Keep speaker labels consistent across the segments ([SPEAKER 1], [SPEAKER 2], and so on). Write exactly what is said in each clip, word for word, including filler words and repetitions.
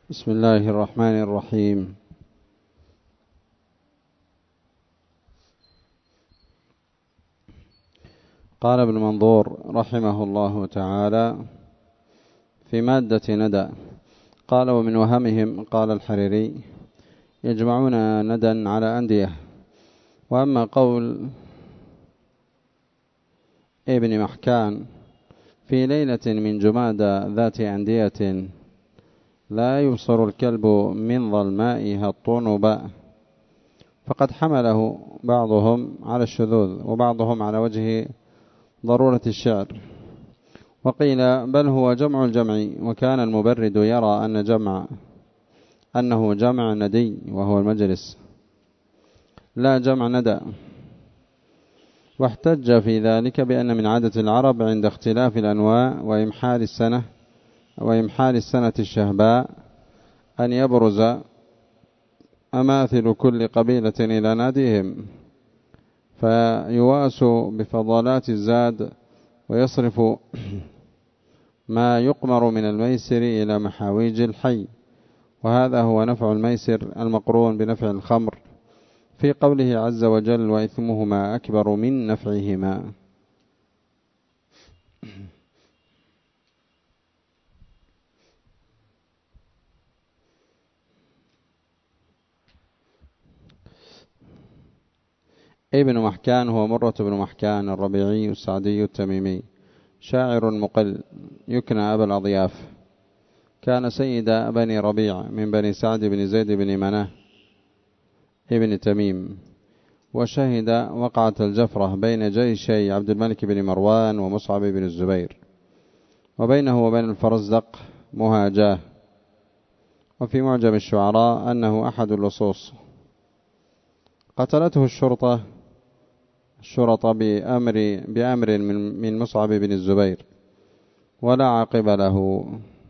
[SPEAKER 1] بسم الله الرحمن الرحيم. قال ابن منظور رحمه الله تعالى في مادة ندى، قال: ومن وهمهم، قال الحريري، يجمعون ندى على أندية. وأما قول ابن محكان في ليلة من جمادى ذات أندية لا يبصر الكلب من ظلمائها الطنباء، فقد حمله بعضهم على الشذوذ وبعضهم على وجه ضرورة الشعر، وقيل بل هو جمع الجمع، وكان المبرد يرى أن جمع أنه جمع ندي وهو المجلس لا جمع ندى، واحتج في ذلك بأن من عادة العرب عند اختلاف الأنواع وإمحال السنة وإمحال السنة الشهباء أن يبرز أماثل كل قبيلة إلى ناديهم، فيواس بفضلات الزاد ويصرف ما يقمر من الميسر إلى محاويج الحي، وهذا هو نفع الميسر المقرون بنفع الخمر في قوله عز وجل: وإثمهما أكبر من نفعهما. ابن محكان هو مرة بن محكان الربيعي السعدي التميمي، شاعر مقل يكنى أبا الأضياف، كان سيد بني ربيع من بني سعد بن زيد بن مناه ابن تميم، وشهد وقعة الجفرة بين جيشي عبد الملك بن مروان ومصعب بن الزبير، وبينه وبين الفرزدق مهاجاه. وفي معجم الشعراء أنه أحد اللصوص، قتلته الشرطة الشرطة بأمر, بأمر من, من مصعب بن الزبير ولا عقب له.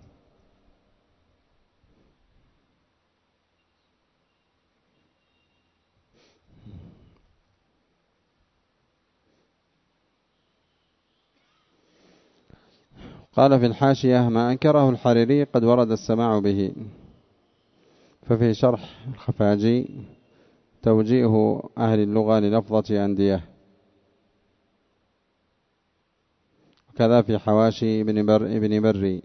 [SPEAKER 1] قال في الحاشية: ما أنكره الحريري قد ورد السماع به. ففي شرح الخفاجي توجيه أهل اللغة للفظة أندية، وكذا في حواشي ابن, بر ابن بري.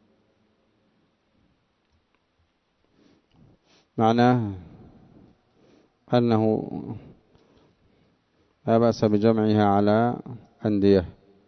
[SPEAKER 1] معناه أنه لا بأس بجمعها على أندية.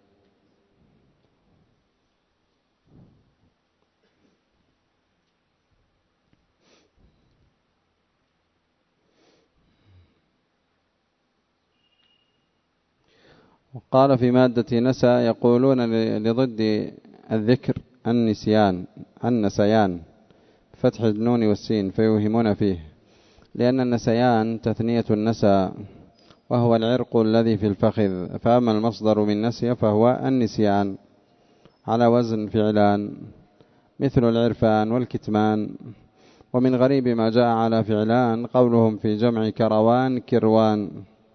[SPEAKER 1] قال في مادة نسى: يقولون لضد الذكر النسيان النسيان فتح النون والسين فيوهمون فيه، لأن النسيان تثنية النسى وهو العرق الذي في الفخذ، فأما المصدر من نسي فهو النسيان على وزن فعلان مثل العرفان والكتمان. ومن غريب ما جاء على فعلان قولهم في جمع كروان كروان.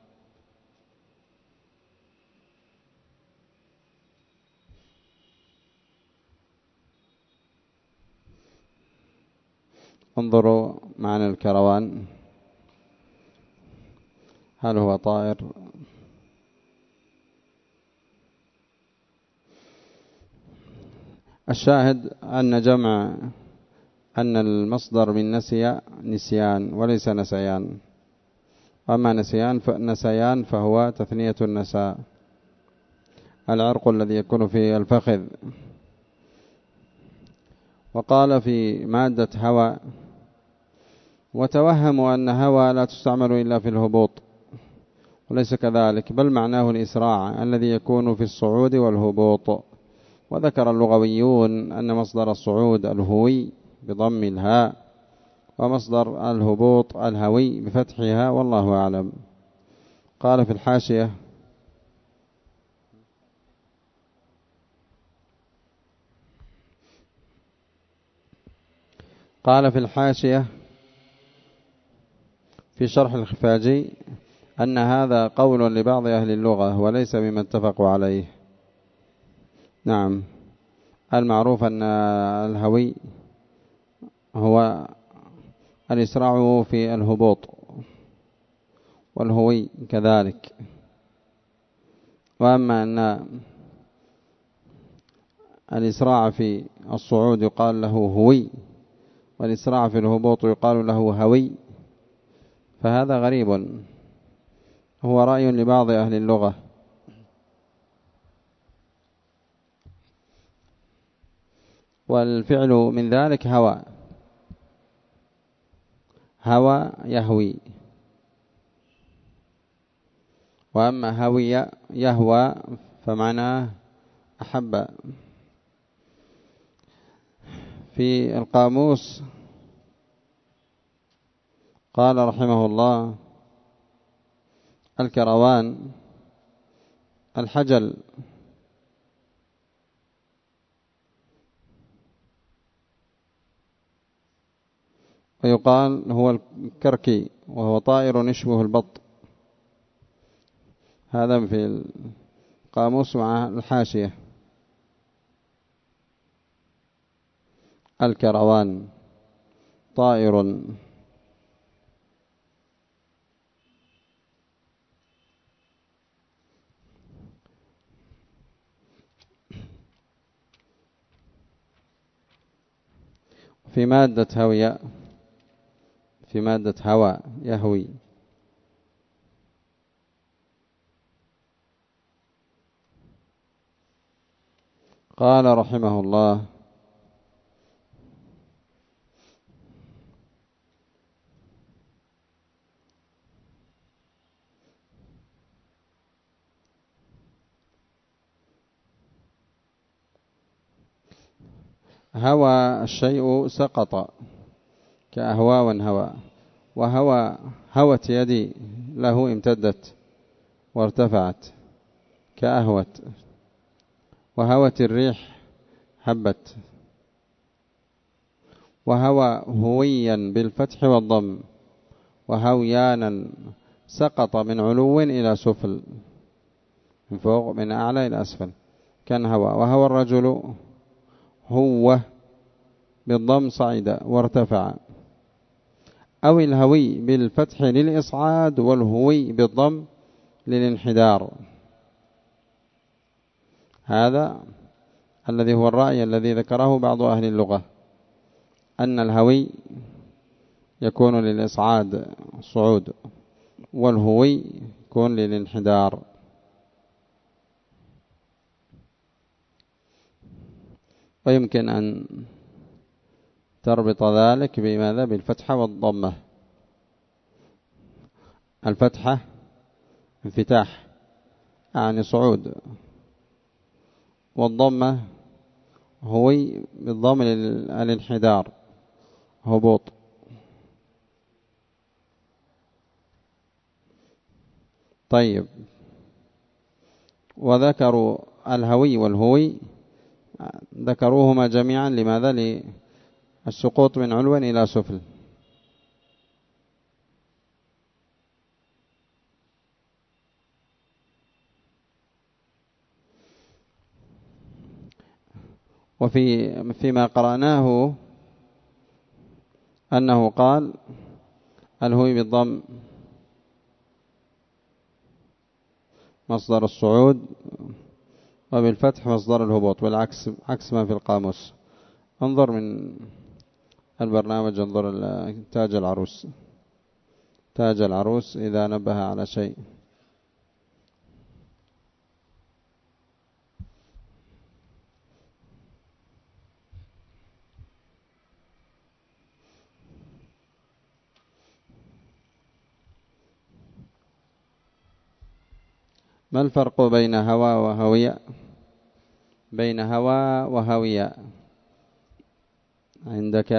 [SPEAKER 1] انظروا معنى الكروان، هل هو طائر؟ الشاهد أن جمع أن المصدر من نسي نسيان وليس نسيان، أما نسيان نسيان فهو تثنية النساء، العرق الذي يكون في الفخذ. وقال في مادة هوى: وتوهموا أن هوى لا تستعمل إلا في الهبوط، وليس كذلك، بل معناه الإسراع الذي يكون في الصعود والهبوط. وذكر اللغويون أن مصدر الصعود الهوي بضم الهاء، ومصدر الهبوط الهوي بفتحها، والله أعلم. قال في الحاشية: قال في الحاشية في شرح الخفاجي أن هذا قول لبعض أهل اللغة وليس مما اتفقوا عليه. نعم، المعروف أن الهوي هو الإسراع في الهبوط، والهوي كذلك. وأما أن الإسراع في الصعود يقال له هوي، والإسراع في الهبوط يقال له هوي، فهذا غريب، هو رأي لبعض أهل اللغة. والفعل من ذلك هوى، هوى يهوي. وأما هوي يهوى فمعناه أحب. في القاموس قال رحمه الله: الكروان الحجل، ويقال هو الكركي، وهو طائر يشبه البط. هذا في القاموس مع الحاشية. الكروان طائر. في مادة هوية، في مادة هوى يهوي. قال رحمه الله: هوى الشيء سقط، كأهوى هوى. وهوى هوت يدي له امتدت وارتفعت، كأهوت. وهوت الريح هبت. وهوى هويا بالفتح والضم، وهويانا سقط من علو إلى سفل، من فوق من أعلى إلى أسفل، كان هوى. وهوى الرجل هو بالضم صعد وارتفع. أو الهوي بالفتح للإصعاد، والهوي بالضم للانحدار. هذا الذي هو الرأي الذي ذكره بعض أهل اللغة، أن الهوي يكون للإصعاد الصعود، والهوي يكون للانحدار. ويمكن أن تربط ذلك بماذا؟ بالفتحة والضمة. الفتحة انفتاح يعني صعود، والضمة هوي بالضم للانحدار هبوط. طيب، وذكروا الهوي والهوي ذكروهما جميعا لماذا؟ للسقوط من علو إلى سفل. وفي فيما قرأناه أنه قال: الهوي بالضم مصدر الصعود، وبالفتح مصدر الهبوط، والعكس عكس ما في القاموس. انظر من البرنامج، انظر تاج العروس، تاج العروس إذا نبه على شيء. ما الفرق بين هوى وهوية؟ بين هوى وهوية عندك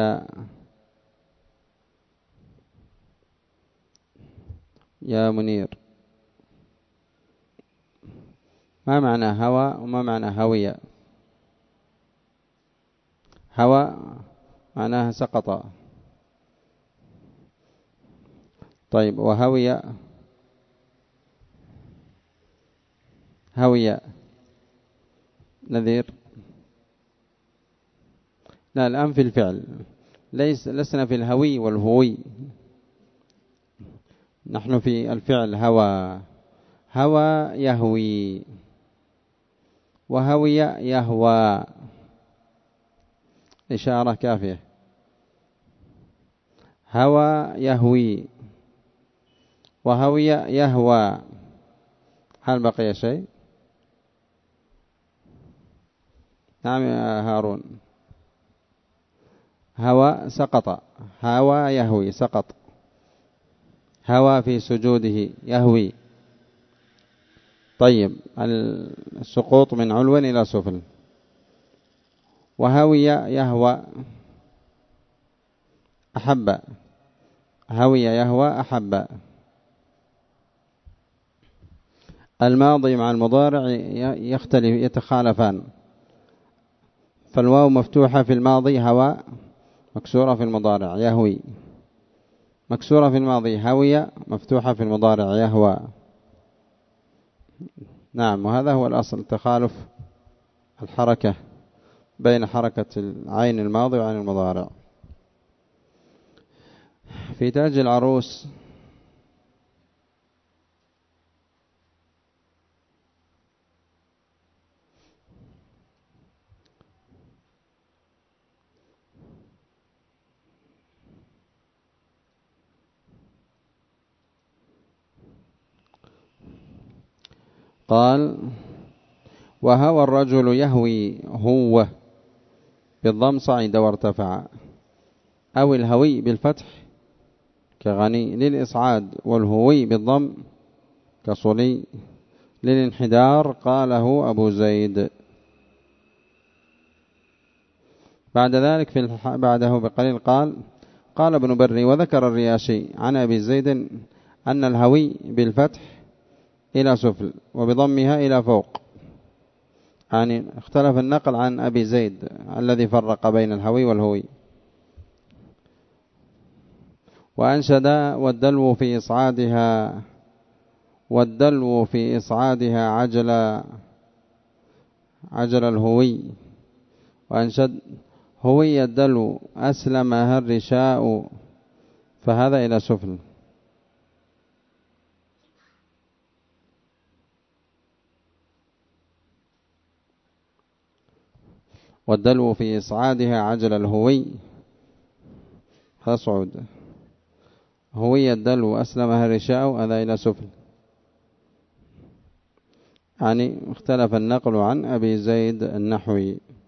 [SPEAKER 1] يا منير؟ ما معنى هوى وما معنى هوية؟ هوى معناها سقط. طيب، وهوية؟ هوية نذير؟ لا، الآن في الفعل ليس لسنا في الهوي والهوي، نحن في الفعل هوى. هوى يهوي، وهوي يهوى، إشارة كافية. هوى يهوي وهوي يهوى. هل بقي شيء؟ نعم يا هارون. هوى سقط، هوى يهوي سقط. هوى في سجوده يهوي. طيب السقوط من علو إلى سفل. وهوي يهوى أحب، هوي يهوى أحب. الماضي مع المضارع يختلف يتخالفان، فالواو مفتوحة في الماضي هوى، مكسورة في المضارع يهوي. مكسورة في الماضي هوي، مفتوحة في المضارع يهوى. نعم، وهذا هو الأصل، تخالف الحركة بين حركة العين الماضي وعين المضارع. في تاج العروس قال: وهوى الرجل يهوي هو بالضم صعد وارتفع، أو الهوي بالفتح كغني للإصعاد، والهوي بالضم كصلي للانحدار. قاله أبو زيد. بعد ذلك في بعده بقليل قال: قال ابن بري وذكر الرياشي عن أبي زيد أن الهوي بالفتح إلى سفل وبضمها إلى فوق. يعني اختلف النقل عن أبي زيد الذي فرق بين الهوي والهوي. وأنشد: والدلو في إصعادها، والدلو في إصعادها عجل عجل الهوي. وأنشد: هوي الدلو أسلمها الرشاء، فهذا إلى سفل. والدلو في إصعادها عجل الهوي، هذا صعود. هوي الدلو أسلمها الرشاء، هذا إلى سفل. يعني اختلف النقل عن أبي زيد النحوي.